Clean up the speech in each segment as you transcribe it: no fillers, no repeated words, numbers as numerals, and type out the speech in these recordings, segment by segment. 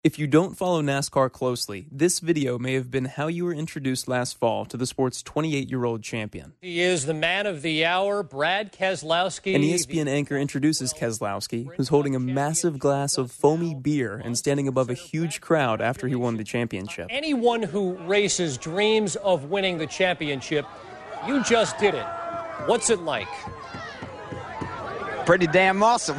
If you don't follow NASCAR closely, this video may have been how you were introduced last fall to the sport's 28-year-old champion. He is the man of the hour, Brad Keselowski. An ESPN anchor introduces Keselowski, who's holding a massive glass of foamy beer and standing above a huge crowd after he won the championship. Anyone who races dreams of winning the championship. You just did it. What's it like? Pretty damn awesome.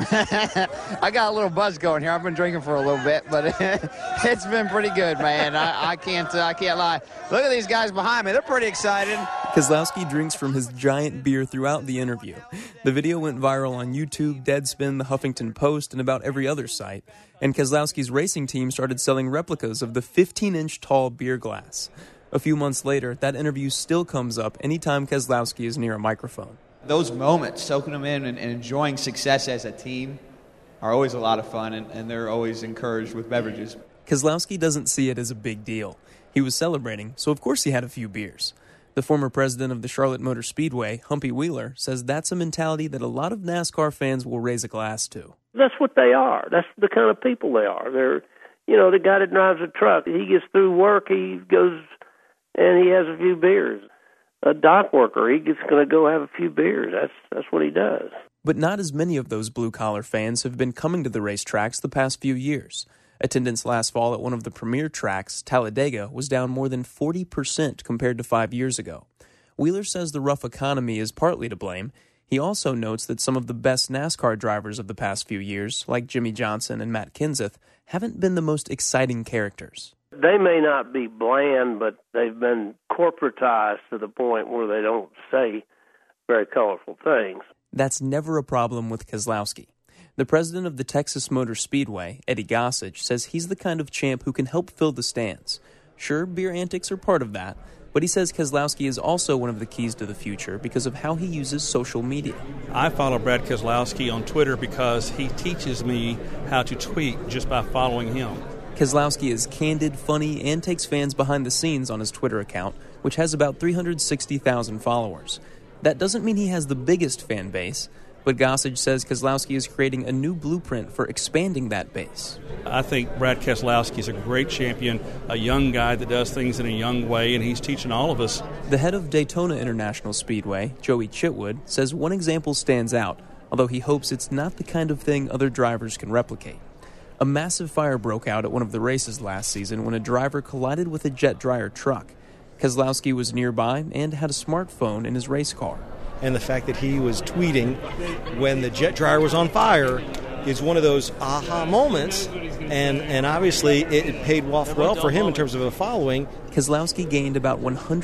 I got a little buzz going here. I've been drinking for a little bit, but it's been pretty good, man. I can't lie. Look at these guys behind me. They're pretty excited. Keselowski drinks from his giant beer throughout the interview. The video went viral on YouTube, Deadspin, the Huffington Post, and about every other site. And Keselowski's racing team started selling replicas of the 15-inch tall beer glass. A few months later, that interview still comes up anytime Keselowski is near a microphone. Those moments, soaking them in and enjoying success as a team, are always a lot of fun, and they're always encouraged with beverages. Keselowski doesn't see it as a big deal. He was celebrating, so of course he had a few beers. The former president of the Charlotte Motor Speedway, Humpy Wheeler, says that's a mentality that a lot of NASCAR fans will raise a glass to. That's what they are. That's the kind of people they are. They're, the guy that drives a truck, he gets through work, he goes and he has a few beers. A dock worker, he's going to go have a few beers. That's what he does. But not as many of those blue-collar fans have been coming to the racetracks the past few years. Attendance last fall at one of the premier tracks, Talladega, was down more than 40% compared to 5 years ago. Wheeler says the rough economy is partly to blame. He also notes that some of the best NASCAR drivers of the past few years, like Jimmy Johnson and Matt Kenseth, haven't been the most exciting characters. They may not be bland, but they've been corporatized to the point where they don't say very colorful things. That's never a problem with Keselowski. The president of the Texas Motor Speedway, Eddie Gossage, says he's the kind of champ who can help fill the stands. Sure, beer antics are part of that, but he says Keselowski is also one of the keys to the future because of how he uses social media. I follow Brad Keselowski on Twitter because he teaches me how to tweet just by following him. Keselowski is candid, funny, and takes fans behind the scenes on his Twitter account, which has about 360,000 followers. That doesn't mean he has the biggest fan base, but Gossage says Keselowski is creating a new blueprint for expanding that base. I think Brad Keselowski is a great champion, a young guy that does things in a young way, and he's teaching all of us. The head of Daytona International Speedway, Joey Chitwood, says one example stands out, although he hopes it's not the kind of thing other drivers can replicate. A massive fire broke out at one of the races last season when a driver collided with a jet dryer truck. Keselowski was nearby and had a smartphone in his race car. And the fact that he was tweeting when the jet dryer was on fire is one of those aha moments, and obviously it paid off well for him in terms of a following. Keselowski gained about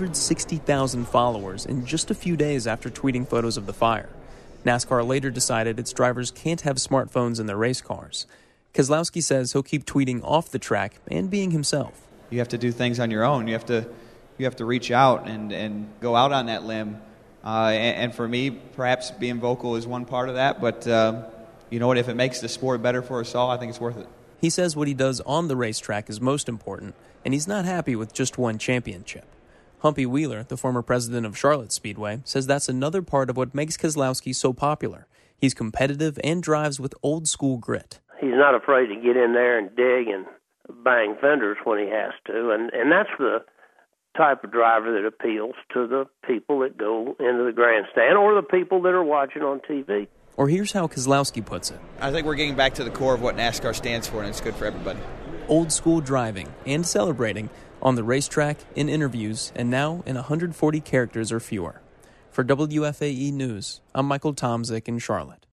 160,000 followers in just a few days after tweeting photos of the fire. NASCAR later decided its drivers can't have smartphones in their race cars. Keselowski says he'll keep tweeting off the track and being himself. You have to do things on your own. You have to reach out and go out on that limb. And for me, perhaps being vocal is one part of that. But you know what? If it makes the sport better for us all, I think it's worth it. He says what he does on the racetrack is most important, and he's not happy with just one championship. Humpy Wheeler, the former president of Charlotte Speedway, says that's another part of what makes Keselowski so popular. He's competitive and drives with old-school grit. He's not afraid to get in there and dig and bang fenders when he has to, and that's the type of driver that appeals to the people that go into the grandstand or the people that are watching on TV. Or here's how Keselowski puts it. I think we're getting back to the core of what NASCAR stands for, and it's good for everybody. Old school driving and celebrating on the racetrack, in interviews, and now in 140 characters or fewer. For WFAE News, I'm Michael Tomzik in Charlotte.